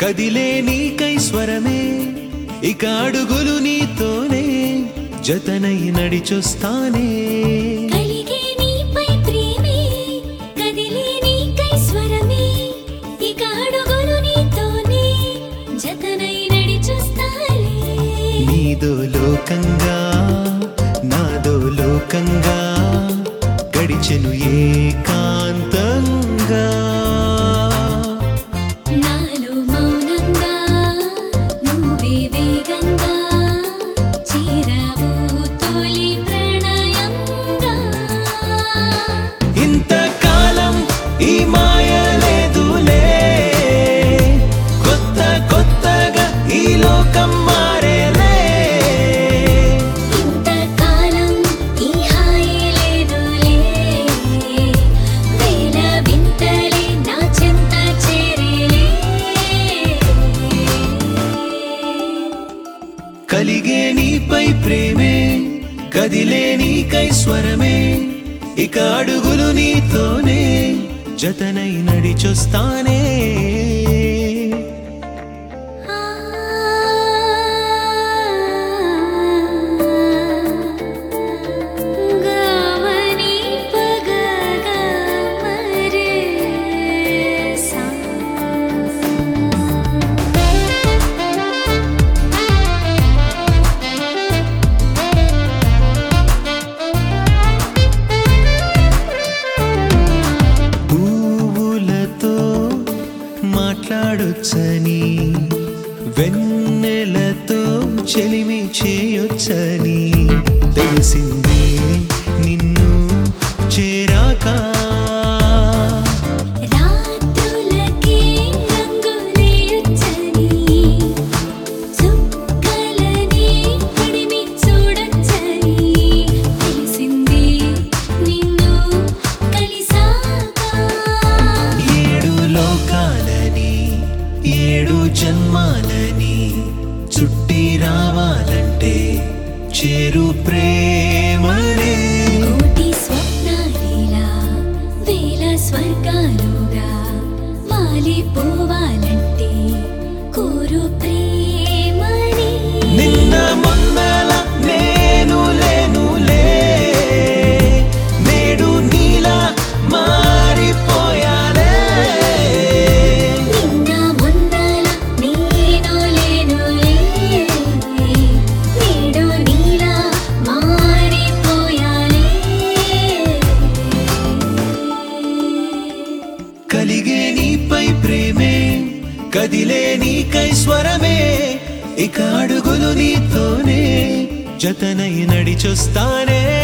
కదిలే నీకై స్వరమే ఇక అడుగులు నీతోనే జతనై నడిచొస్తానే కలిగే నీపై ప్రేమే కదిలే నీకై స్వరమే ఇక అడుగులు నీతోనే జతనై నడిచొస్తానే నీదో లోకంగా నాదో లోకంగా గడిచెను ఏకాంతంగా నాలో మౌనంగా నువ్వే వేగంగా చేరావు తొలి ప్రణయంగా ఇంతకాలం ఈ మాయ లేదులే కొత్త కొత్తగా ఈ లోకం మారేలే ఇంతకాలం ఈ హాయి లేదులే వేల వింతలే నా చెంత చేరేలే కలిగే నీపై ప్రేమే కదిలే నీకై స్వరమే ఇక అడుగులు నీతోనే జతనై నడిచొస్తానే గమని పగగా మరే సా పువ్వులతో మాట్లాడొచ్చని వెన్నెలతో చెలిమి చేయొచ్చని తెలిసింది నిన్ను చేరాక రాత్రులకే రంగులేయొచ్చని చుక్కలని పడిమి చూడొచ్చని తెలిసింది నిన్ను కలిసాక ఏడు లోకాలని ఏడు జన్మాలని చుట్టి రావాలంటే చేరు ప్రేమనే కోటి స్వప్నాలిలా వేల స్వర్గాలుగా వాలిపోవాలంటే కోరు ప్రేమని నిన్న మొన్నల నేను లేనులే నేడు నీలా మారిపోయాలే నిన్న మొన్నల నేను లేనులే నేడు నీలా మారిపోయాలే కలిగే నీపై ప్రేమే కదిలే నీకై స్వరమే ఇక అడుగులు నీతోనే జతనై నడిచొస్తానే